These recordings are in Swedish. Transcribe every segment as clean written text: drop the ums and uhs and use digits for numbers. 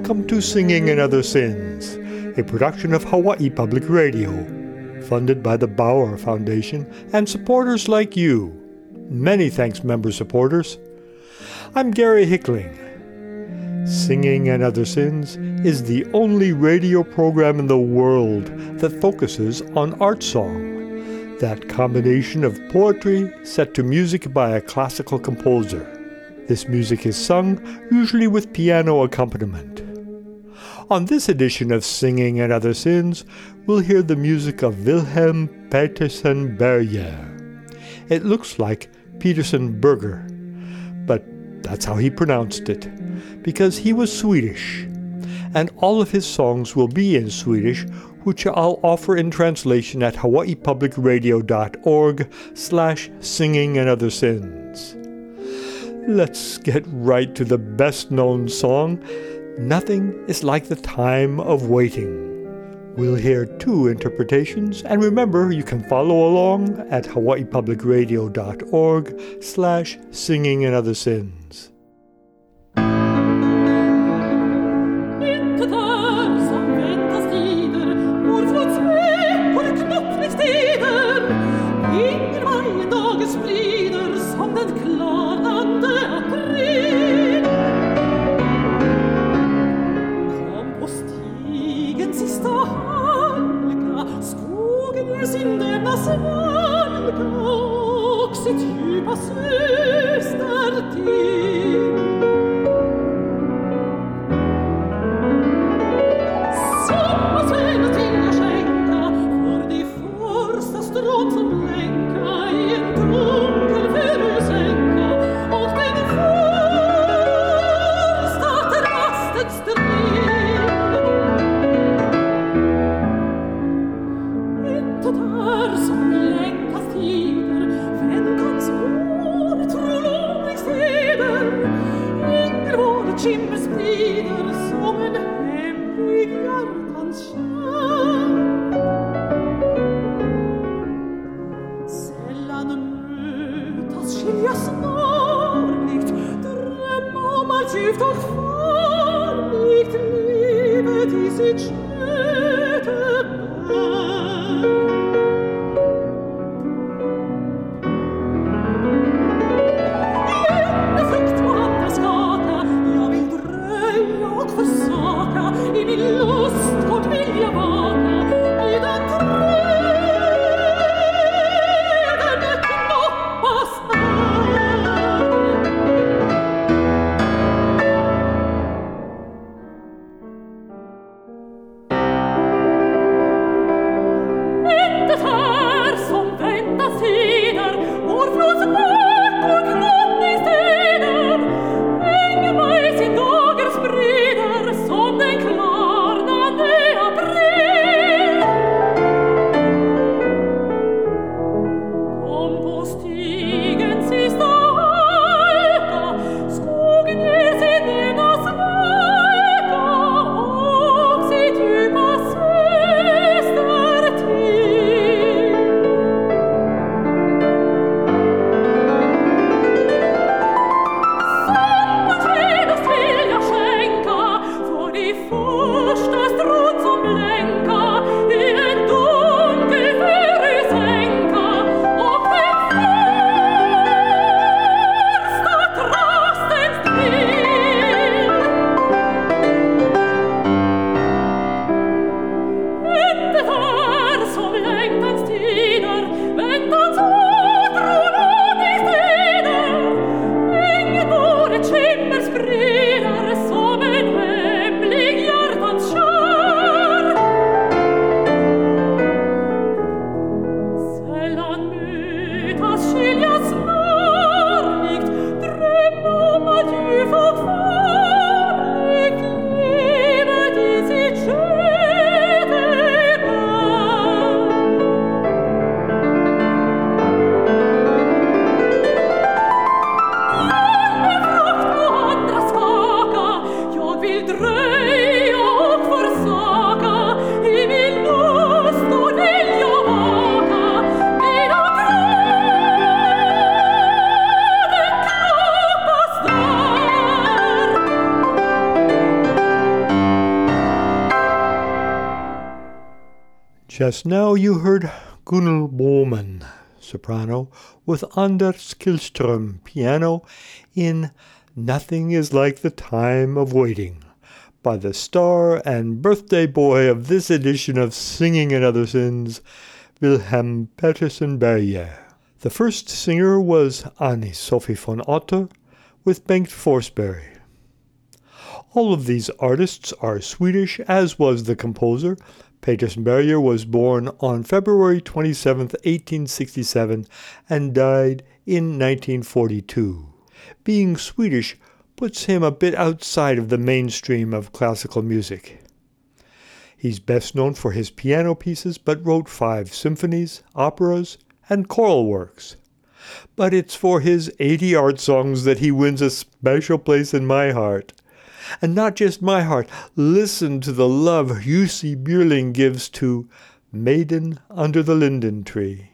Welcome to Singing and Other Sins, a production of Hawaii Public Radio, funded by the Bauer Foundation and supporters like you. Many thanks, member supporters. I'm Gary Hickling. Singing and Other Sins is the only radio program in the world that focuses on art song, that combination of poetry set to music by a classical composer. This music is sung, usually with piano accompaniment. On this edition of Singing and Other Sins, we'll hear the music of Wilhelm Petersen Berger. It looks like Petersen Berger, but that's how he pronounced it, because he was Swedish. And all of his songs will be in Swedish, which I'll offer in translation at hawaiipublicradio.org/singingandother-sins. Let's get right to the best-known song, Nothing is Like the Time of Waiting. We'll hear two interpretations, and remember, you can follow along at hawaiipublicradio.org/singingandother-sins. Jag vill dröja och försaka Just now you heard Gunnel Boman, soprano, with Anders Kihlström, piano, in Nothing is Like the Time of Waiting, by the star and birthday boy of this edition of Singing in Other Sins, Wilhelm Petersen Berger. The first singer was Annie Sophie von Otter with Bengt Forsberg. All of these artists are Swedish, as was the composer. Petersen Berger was born on February 27, 1867, and died in 1942. Being Swedish puts him a bit outside of the mainstream of classical music. He's best known for his piano pieces, but wrote 5 symphonies, operas, and choral works. But it's for his 80 art songs that he wins a special place in my heart. And not just my heart, listen to the love Jussi Björling gives to Maiden Under the Linden Tree.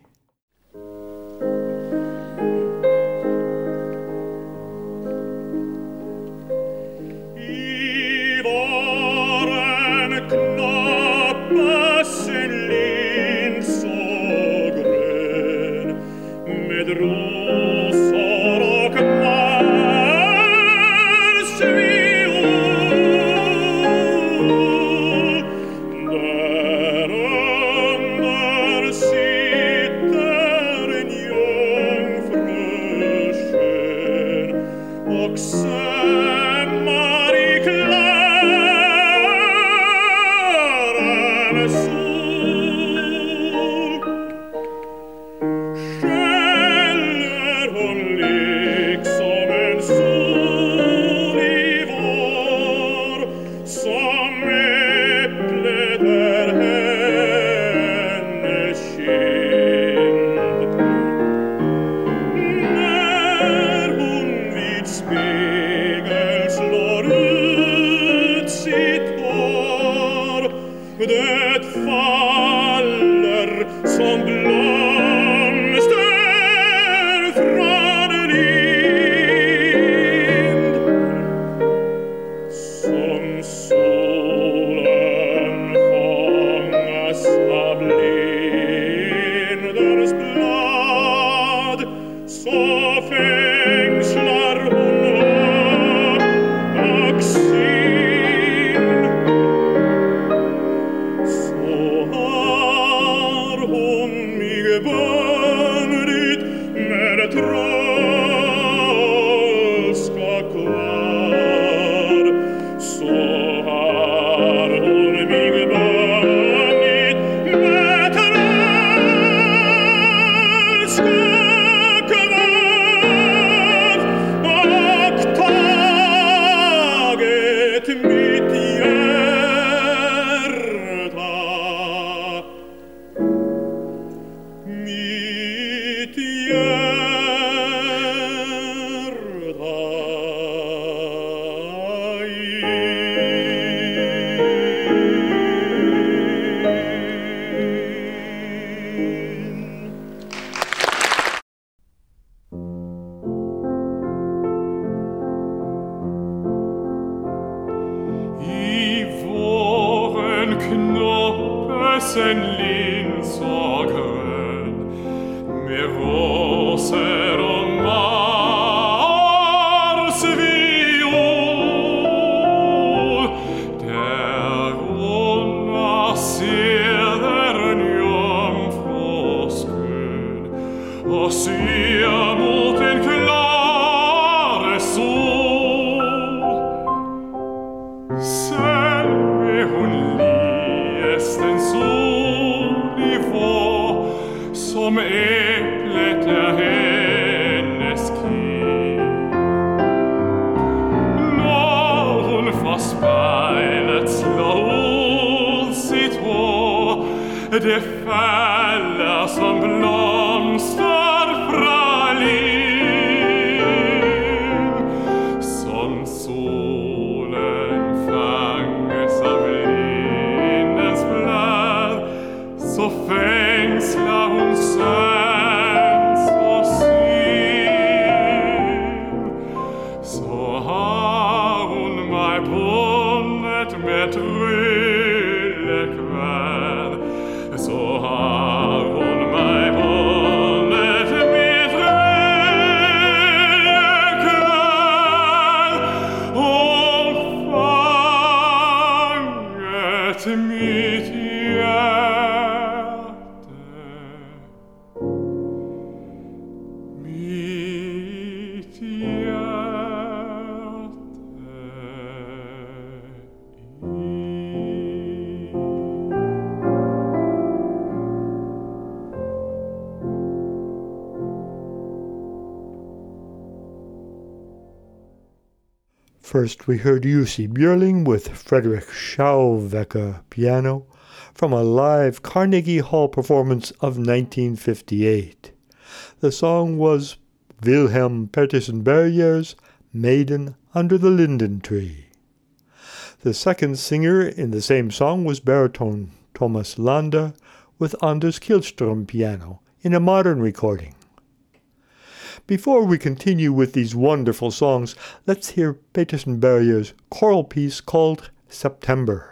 Det faller som blomster pralin, som solen fanges av lindens blad, så fängslar hon sans och syn. Så har hon mig bundet med tryllekvärd, så First, we heard Jussi Björling with Frederick Schauwecker piano from a live Carnegie Hall performance of 1958. The song was Wilhelm Petersen-Berger's Maiden Under the Linden Tree. The second singer in the same song was baritone Thomas Landa with Anders Kihlström piano in a modern recording. Before we continue with these wonderful songs, let's hear Petersen-Berger's choral piece called September.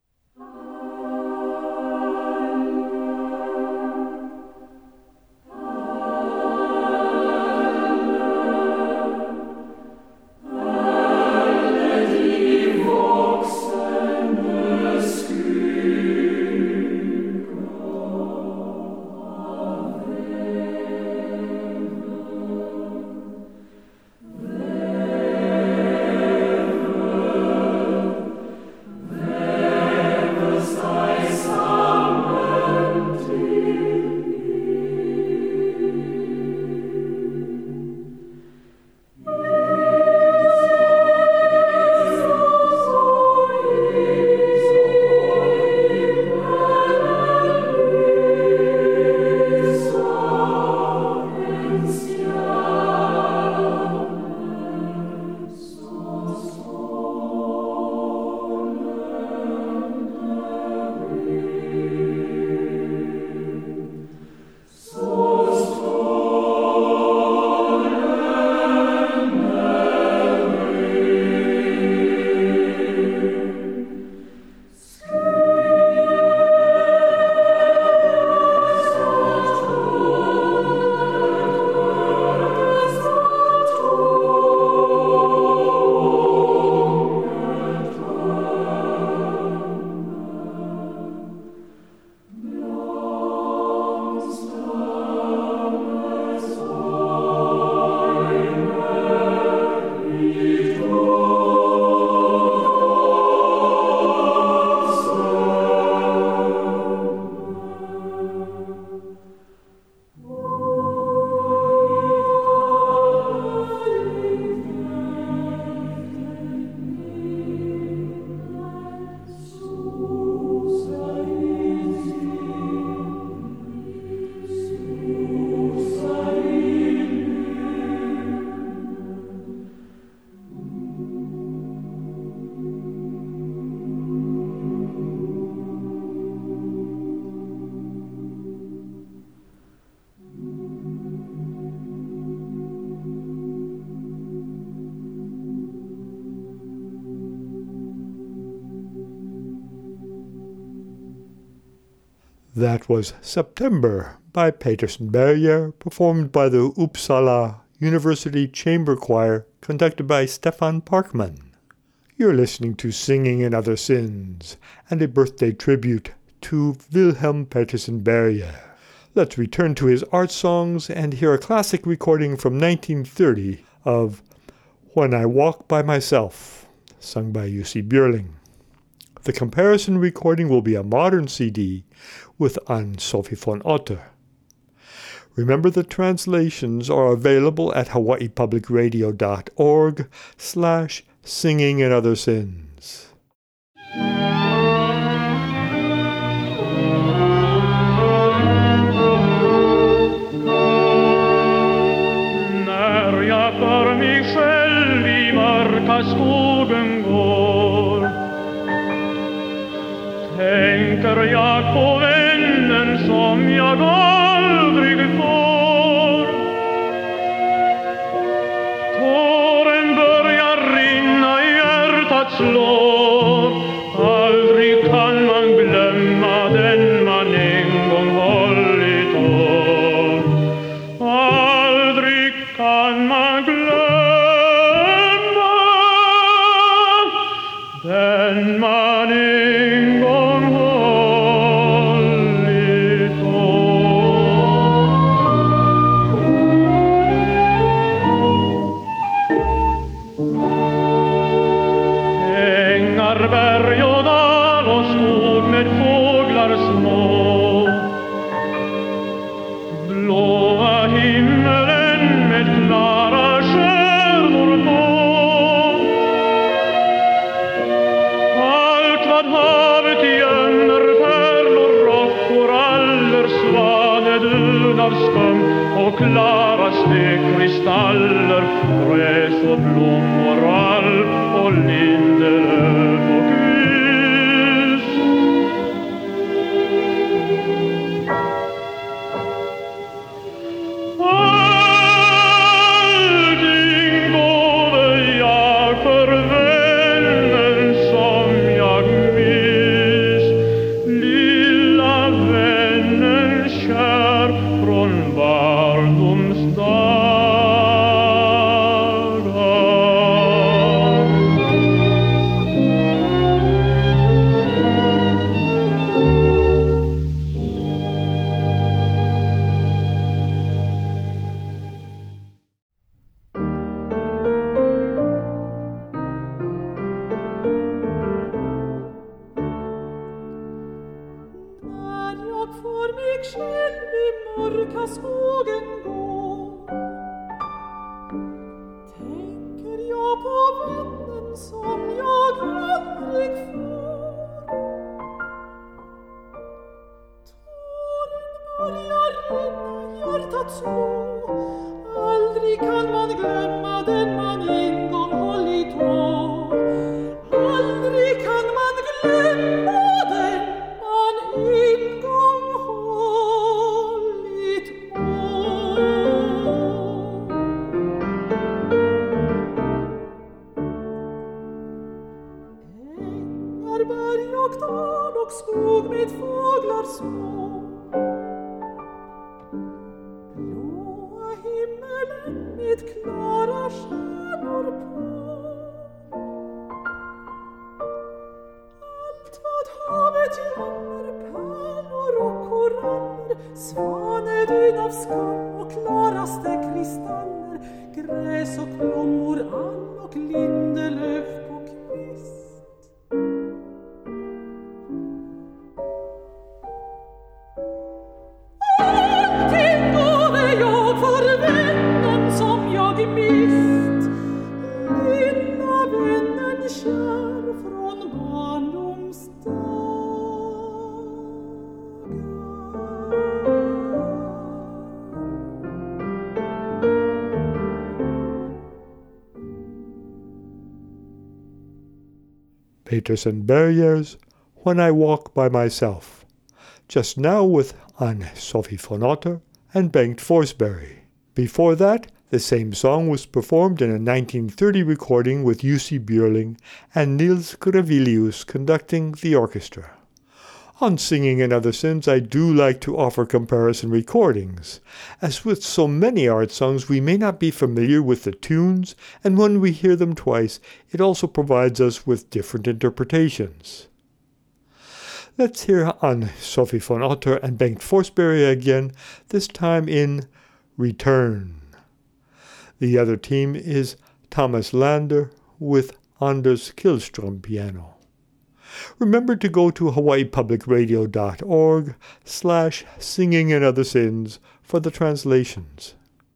That was September by Petersen-Berger, performed by the Uppsala University Chamber Choir, conducted by Stefan Parkman. You're listening to Singing in Other Sins, and a birthday tribute to Wilhelm Petersen-Berger. Let's return to his art songs and hear a classic recording from 1930 of When I Walk by Myself, sung by Jussi Björling. The comparison recording will be a modern CD with Ann-Sophie von Otter. Remember, the translations are available at hawaiipublicradio.org/singing in other sins. När jag för mig själv i mörka skogen går, tänker jag på vännen som jag aldrig får. Tåren börjar rinna i hjärtats lågor, och jag vet att den som jag älskar kommer. När jag för mig själv i mörka skogen går, tänker jag på vännen som jag aldrig får. Tåren börjar rinna i hjärtats lågor, och jag vet att den som jag älskar kommer. När jag för mig själv i mörka skogen går, tänker jag på vännen som jag aldrig får. Tåren börjar rinna i hjärtats lågor, av skum och klaraste kristaller, gräs och blommor, alp och lindelöv och grus. Allting gåve jag för vännen som jag miss, lilla vännen kär från barndomsdagar. När jag får mig själv i mörka skogen gå, tänker jag på vännen som jag aldrig får. Tåren börjar rinna, hjärtat slå, aldrig kan man glömma den man en gång hållit på. Aldrig kan man glömma den man en gång hållit på. Ängar, berg och dal och skog med fåglar små, blåa himmelen med klara stjärnor på. Allt vad havet gömmer, pärlor och koraller, svanedyn av skum och klaraste kristaller, gräs och blommor, all och lindelöv på kvist. Allting gåve jag för vännen som jag mist, lilla vännen kär från Peterson-Berger's When I Walk by Myself, just now with Anne-Sophie von Otter and Bengt Forsberg. Before that, the same song was performed in a 1930 recording with Jussi Björling and Nils Grevelius conducting the orchestra. On Singing and Other Sins, I do like to offer comparison recordings. As with so many art songs, we may not be familiar with the tunes, and when we hear them twice, it also provides us with different interpretations. Let's hear Anne-Sophie von Otter and Bengt Forsberg again, this time in Return. The other team is Thomas Lander with Anders Killström piano. Remember to go to hawaiipublicradio.org/singing and other sins for the translations.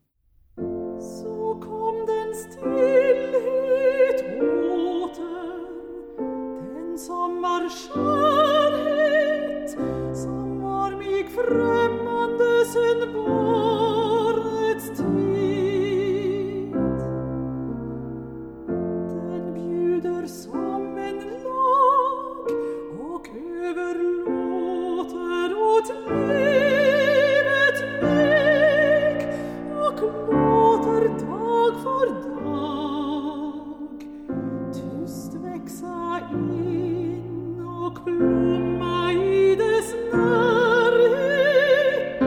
Så kom den stillhet åter, den sommarskärhet som var mig främmande sen barnets tid. Den bjuder som en lag och överlåter åt livet mig och låter dag för dag tyst växa in och blomma i dess närhet.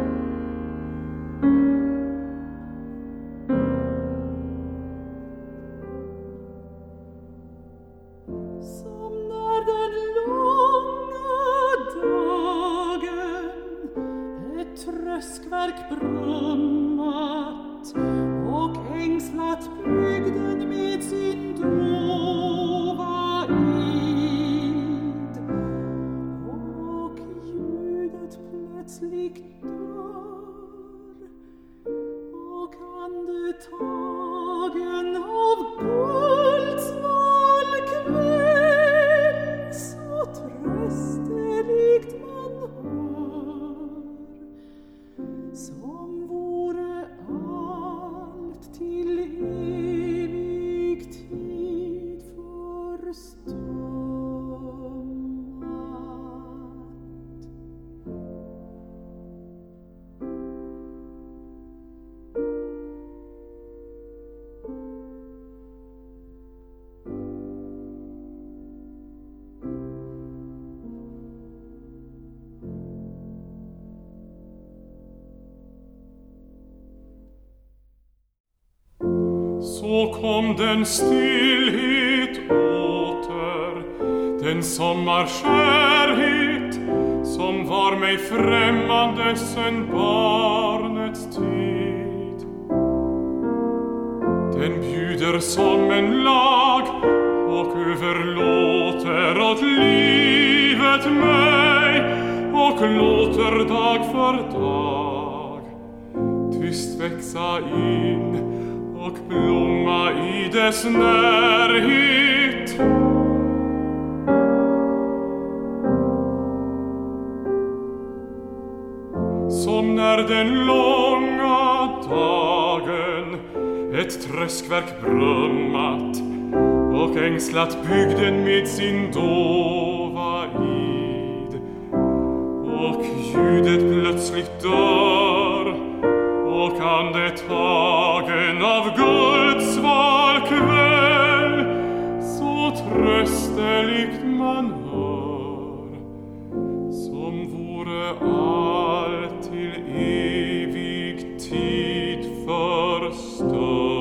Som när den långa dagen ett tröskverk brummat och ängslat bygden med sin dova id, och ljudet plötsligt dör och andetagen av guldsval kväll så trösterikt man hör, så Så kom den stillhet åter, den sommarskärhet som var mig främmande sen barnets tid. Den bjuder som en lag och överlåter åt livet mig och låter dag för dag tyst växa in och blomma i dess närhet. Som när den långa dagen ett träskverk brummat och ängslat bygden med sin dova id, och ljudet plötsligt dör och andetagen av guldsval kväll så trösteligt man hör, som vore allt till evig tid förstummat.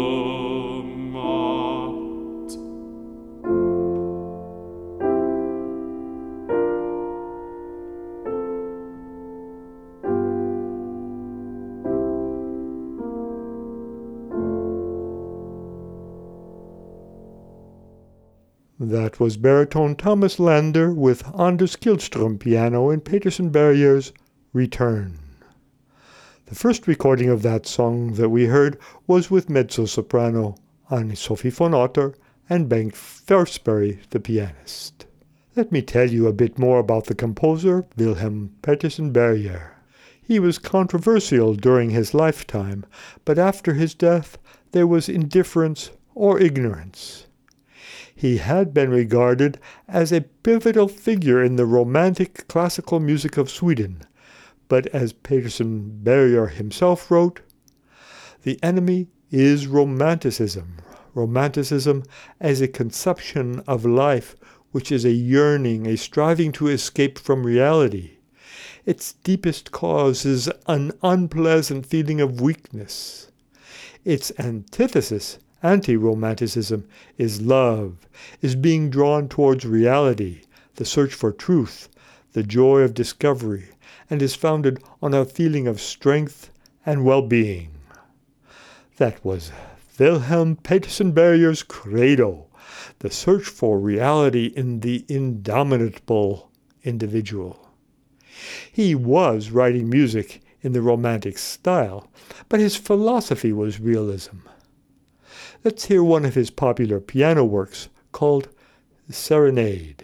That was baritone Thomas Lander with Anders Killström piano in Peterson Berger's Return. The first recording of that song that we heard was with mezzo-soprano Anne-Sophie von Otter and Bengt Forsberg, the pianist. Let me tell you a bit more about the composer Wilhelm Peterson Berger. He was controversial during his lifetime, but after his death there was indifference or ignorance. He had been regarded as a pivotal figure in the romantic classical music of Sweden, but as Peterson Berger himself wrote, "The enemy is romanticism, romanticism as a conception of life which is a yearning, a striving to escape from reality. Its deepest cause is an unpleasant feeling of weakness. Its antithesis, anti-romanticism, is love, is being drawn towards reality, the search for truth, the joy of discovery, and is founded on a feeling of strength and well-being." That was Wilhelm Peterson Berger's credo, the search for reality in the indomitable individual. He was writing music in the Romantic style, but his philosophy was realism. Let's hear one of his popular piano works called Serenade.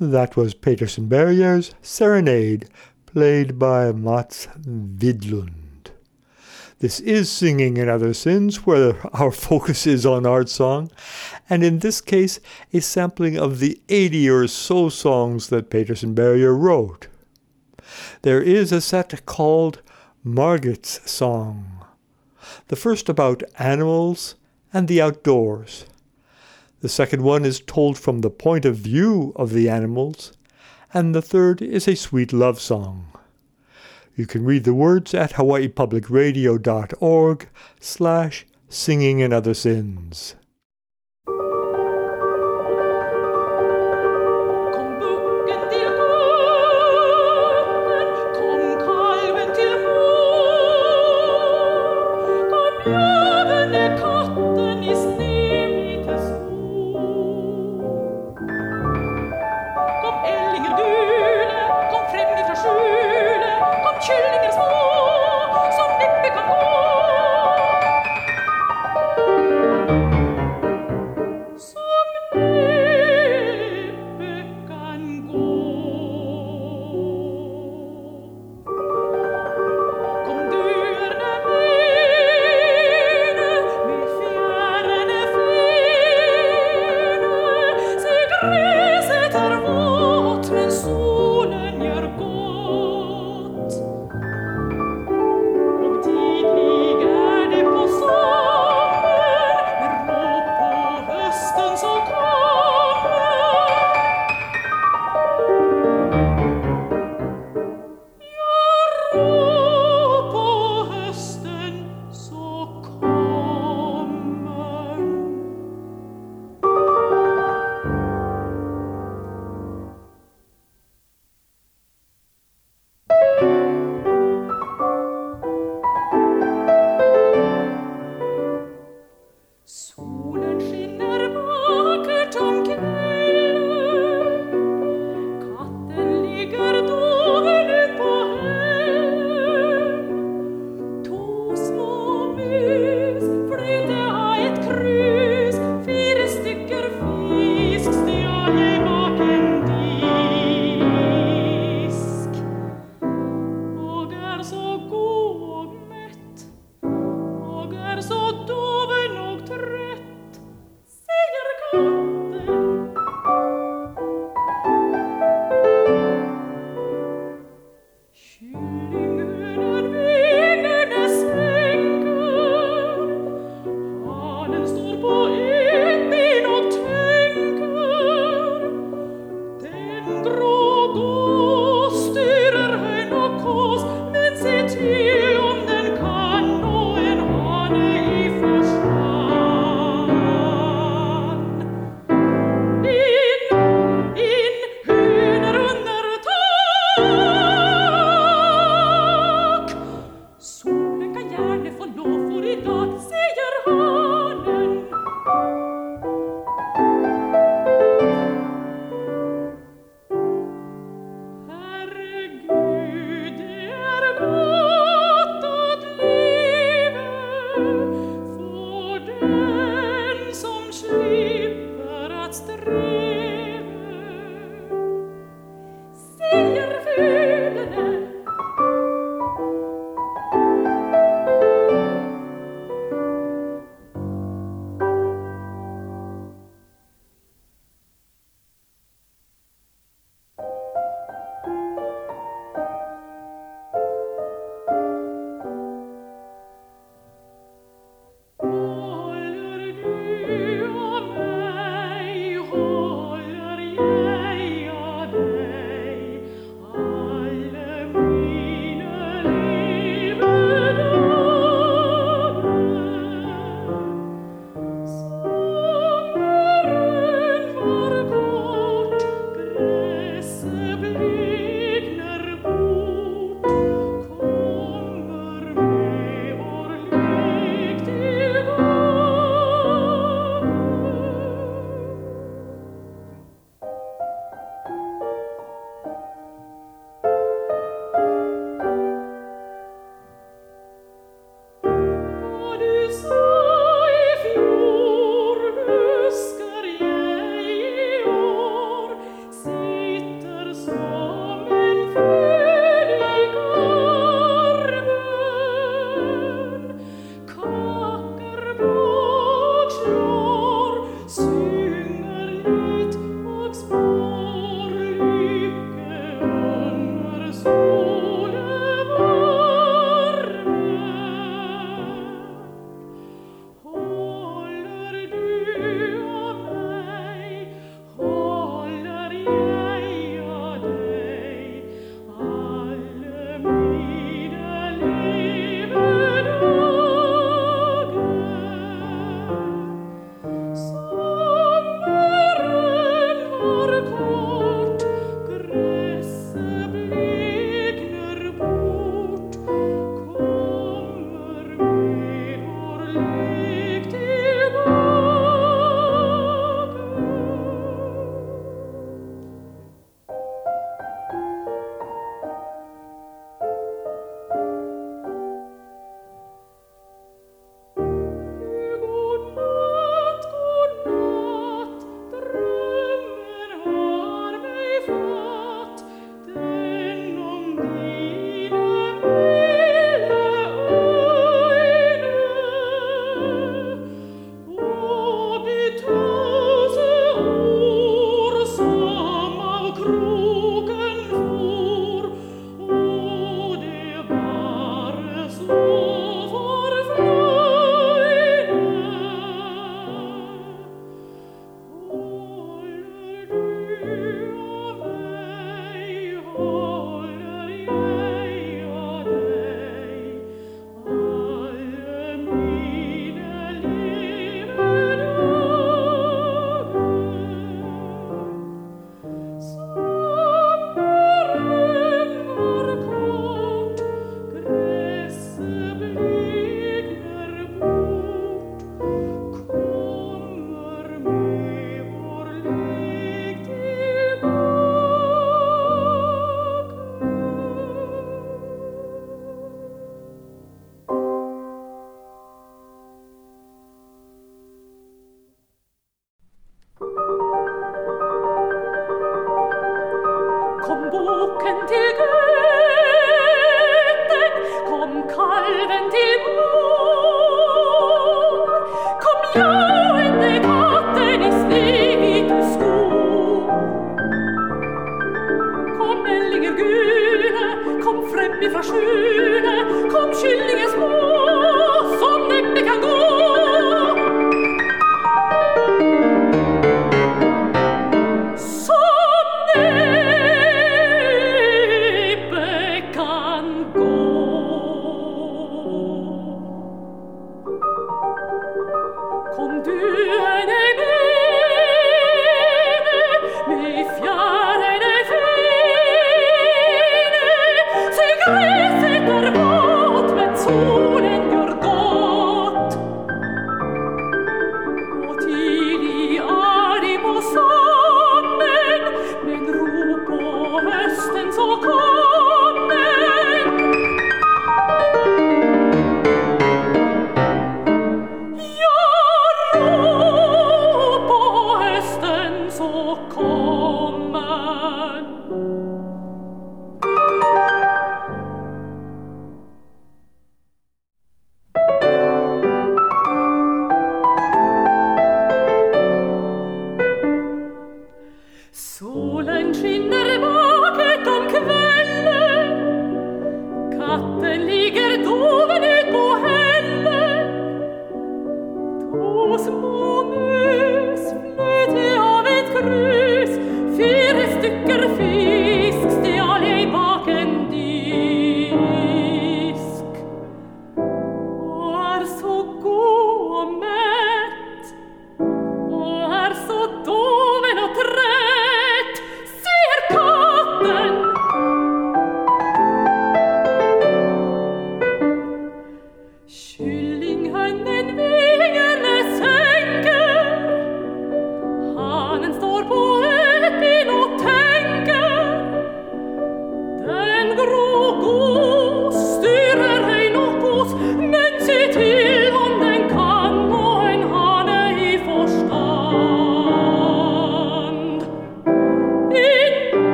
That was Peterson Berger's Serenade, played by Mats Widlund. This is Singing in Other Sins, where our focus is on art song, and in this case, a sampling of the 80 or so songs that Peterson Berger wrote. There is a set called Margit's Song, the first about animals and the outdoors. The second one is told from the point of view of the animals, and the third is a sweet love song. You can read the words at hawaiipublicradio.org/Singing in Other Sins.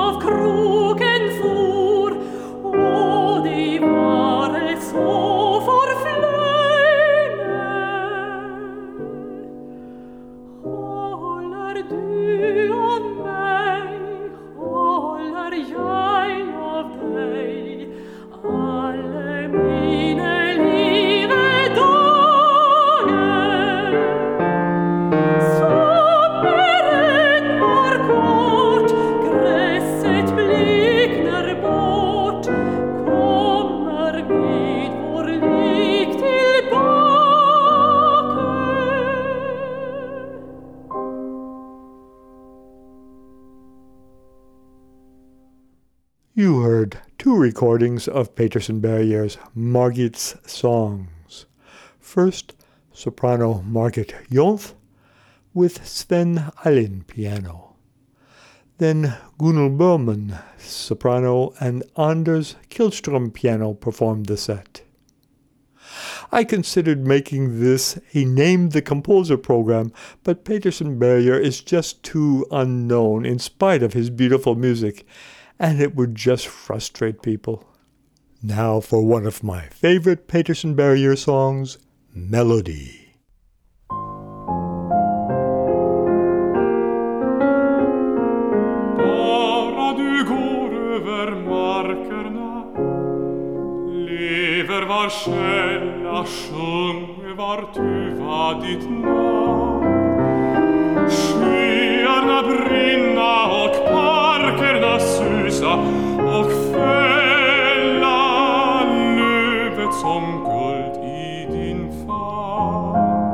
av kroken for, och de var så förflöjne. Håller du av mig, håller jag av dig, alle mine livet dagar. Sommaren var kort, gräset bleknar bort, kommer med vår lek tillbaka. You heard two recordings of Petersen-Bergier's Margit's songs. First, soprano Margit Jonth with Sven Alin piano. Then Gunnar Böhmann, soprano, and Anders Killström piano performed the set. I considered making this a Name the Composer program, but Petersen-Bergier is just too unknown in spite of his beautiful music, and it would just frustrate people. Now for one of my favorite Petersen-Bergier songs, Melody. Bara du går över markerna, lever var källa, sjunger var tuva ditt namn. Skyarna brinna och parkerna susa och fälla lövet som guld i din famn.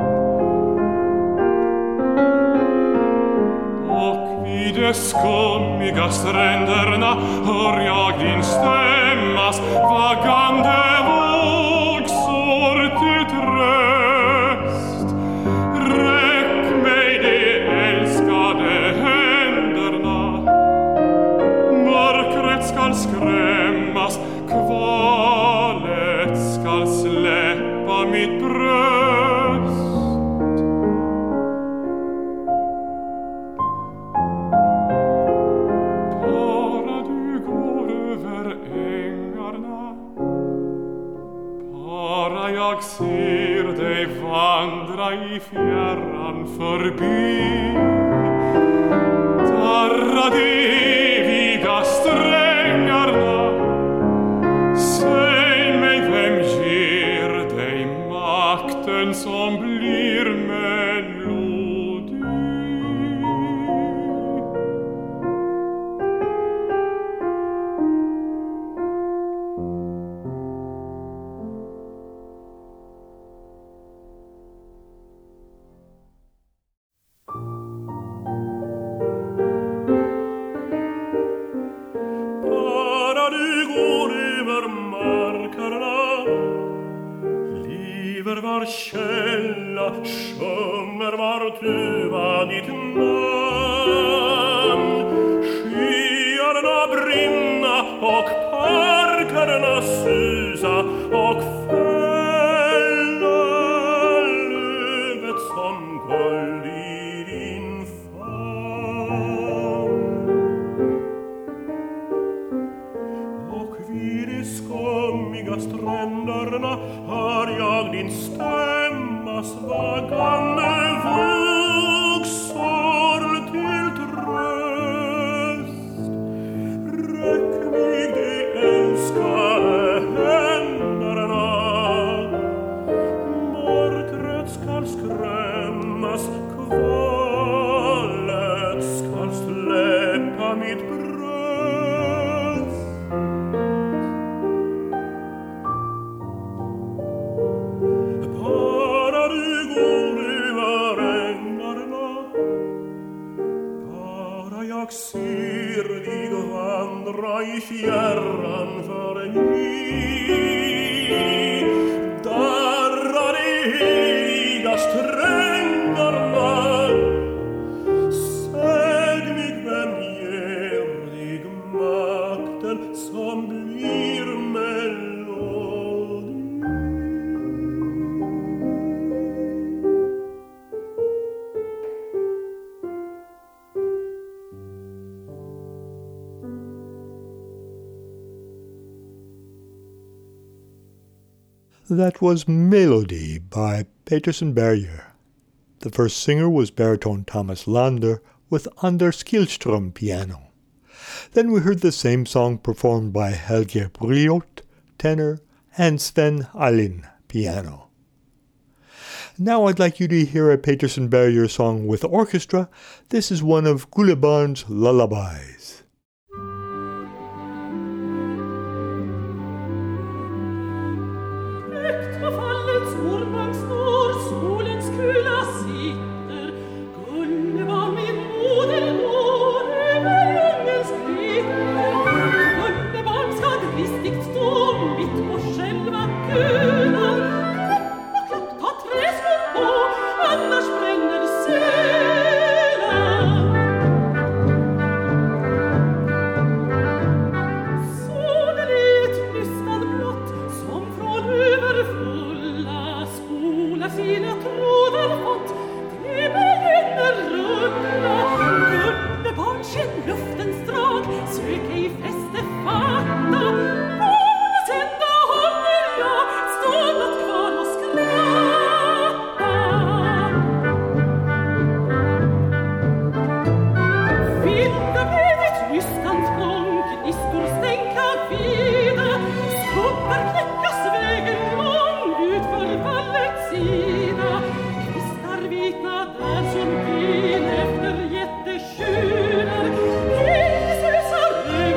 Och vid de skummiga stränderna hör jag din stämmas vagande vågsår till tröst. Räck mig de älskade händerna, mörkret skall skrämmas, kvalet skall släppa mitt bröst. Bara du går över ängarna, bara jag ser dig vandra i fjärran förbi, darra de eviga strängarna. Säg mig, vem ger dig makten som blir melodi? Bara du går över markerna, lever var källa, sjunger var tuva ditt namn. Skyarna brinna och parkerna susa och fälla lövet som guld i din famn. Och vid de skummiga stränderna hör jag din stämmas vagande vågsår till tröst. Räck mig de älskade händerna, mörkret skall skrämmas, kvalet skall släppa mitt bröst. Bara du går över ängarna, bara jag ser dig vandra i fjärran förbi, darrar de heliga strängarna. Säg mig, vem ger dig makten som blir melodi? That was Melody by Peterson Berger. The first singer was baritone Thomas Lander with Anders Kihlström piano. Then we heard the same song performed by Helge Briot, tenor, and Sven Alin, piano. Now I'd like you to hear a Peterson Berger song with orchestra. This is one of Gullibarn's lullabies. Efter jättetjurar, Jesus har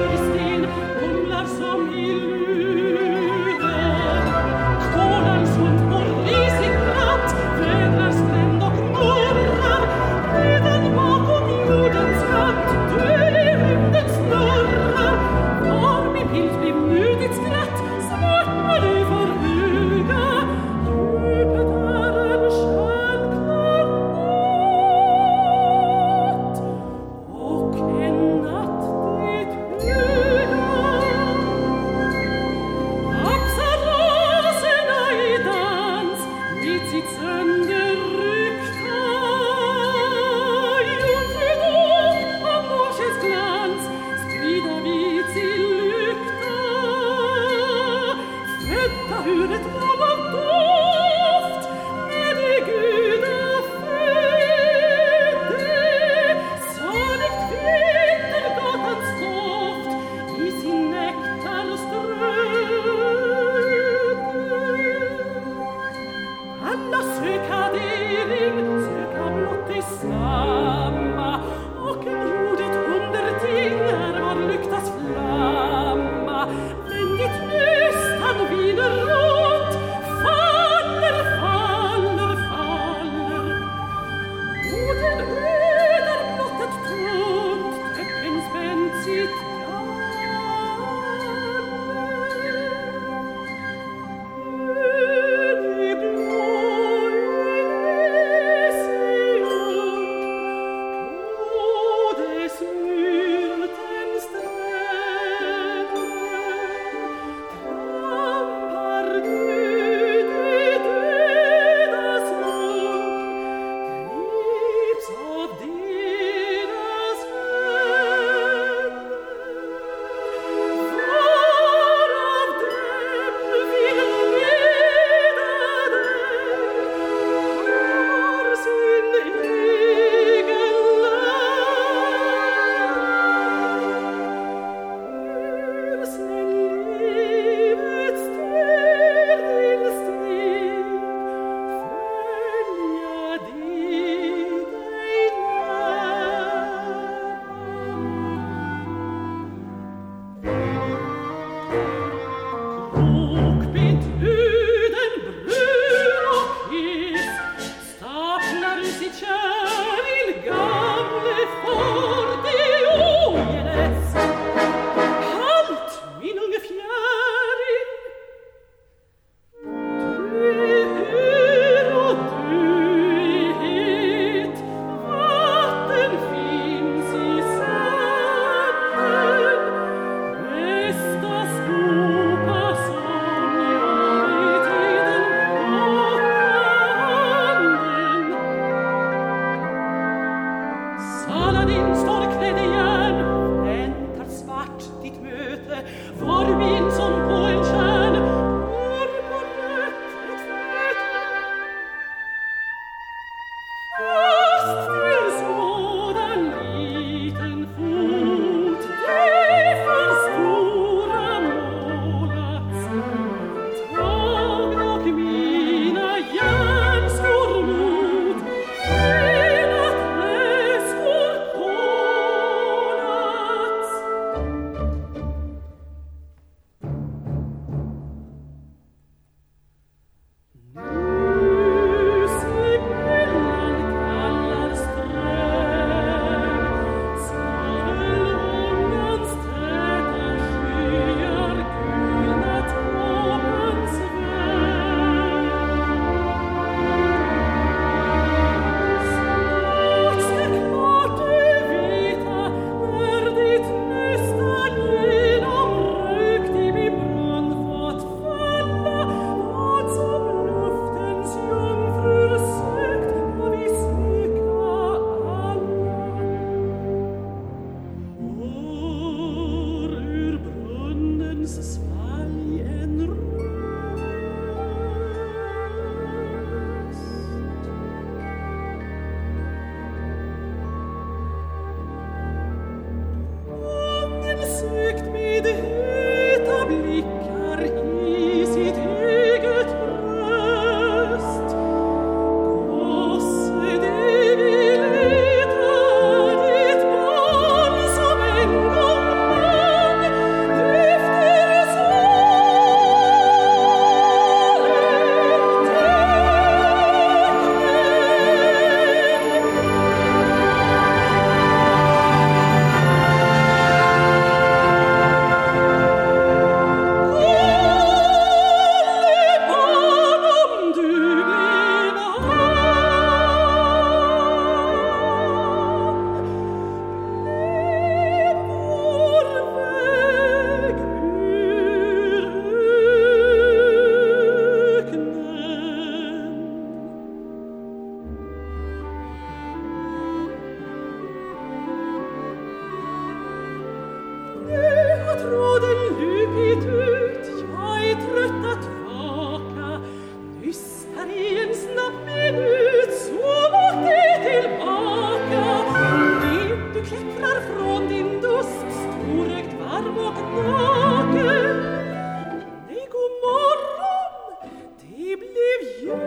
och naken. Nej, god morgon, det blev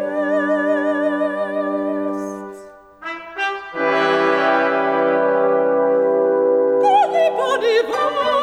ljust. Gullebarn är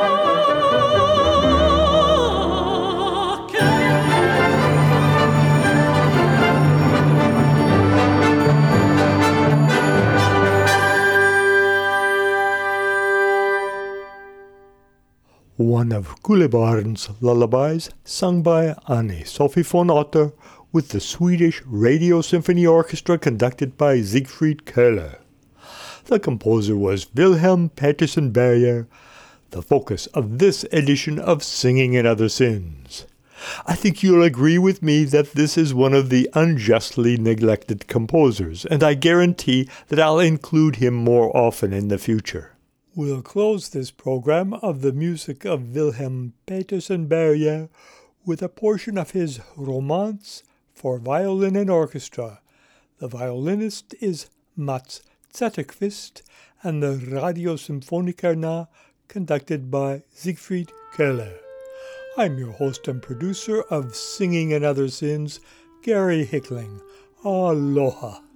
one of Gullebarn's lullabies, sung by Anne-Sophie von Otter with the Swedish Radio Symphony Orchestra conducted by Siegfried Köhler. The composer was Wilhelm Petersen Berger, the focus of this edition of Singing and Other Sins. I think you'll agree with me that this is one of the unjustly neglected composers, and I guarantee that I'll include him more often in the future. We'll close this program of the music of Wilhelm Petersen Berger with a portion of his Romanze for violin and orchestra. The violinist is Mats Zetterqvist, and the Radio Symfonikerna conducted by Siegfried Köhler. I'm your host and producer of Singing and Other Sins, Gary Hickling. Aloha.